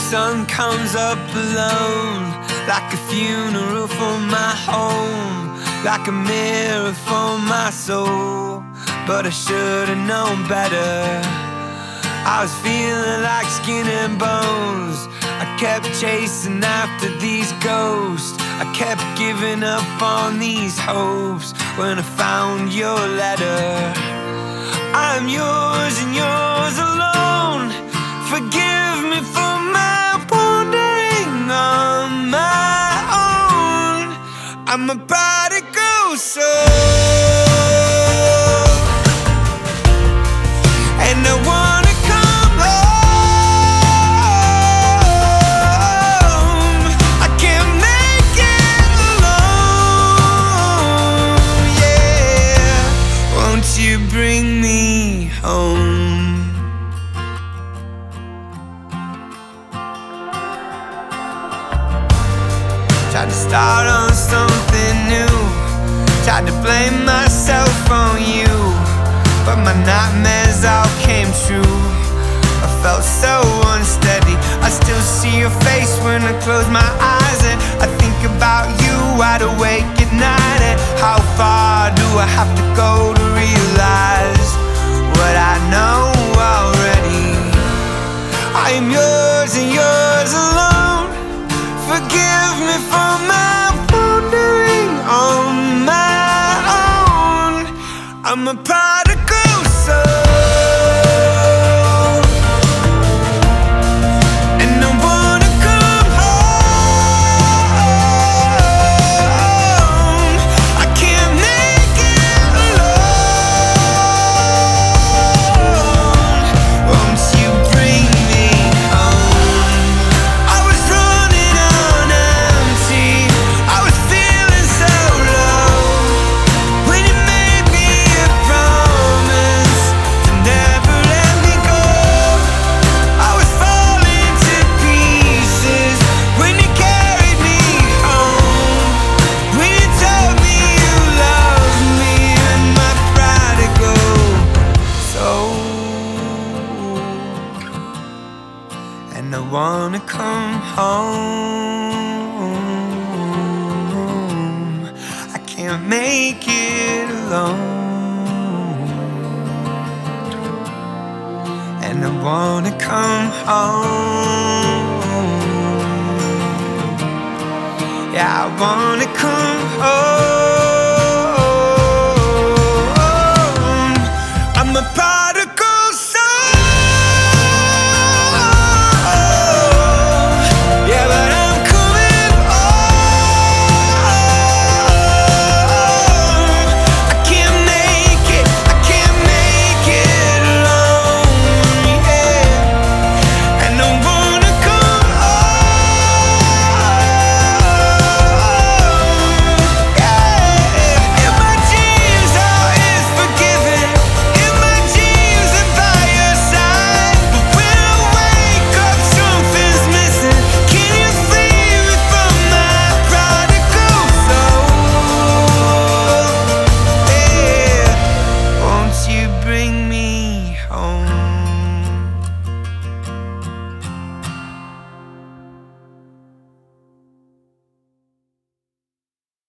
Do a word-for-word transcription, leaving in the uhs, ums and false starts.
sun comes up alone, like a funeral for my home, like a mirror for my soul. But I should've known better. I was feeling like skin and bones. I kept chasing after these ghosts. I kept giving up on these hopes. When I found your letter, I'm yours and yours alone. Forgive me for my wandering on my own. I'm a prodigal soul, and I wanna come home. I can't make it alone, yeah. Won't you bring me home? Tried to start on something new, tried to blame myself on you, but my nightmares all came true. I felt so unsteady. I still see your face when I close my eyes, and I think about you wide awake at night. And how far do I have to go to realize what I know already? I am yours and yours alone. Forgive me for my wandering on my own. I'm a prodigal soul, and I wanna come home. I can't make it alone. Won't you bring me home? I was running on empty, I was feeling so low, when you made me a promise to never let me go. I was falling to pieces when you carried me home, when you told me you loved me and my prodigal soul. And I wanna come home. I can't make it alone, and I wanna come home. Yeah, I wanna come home.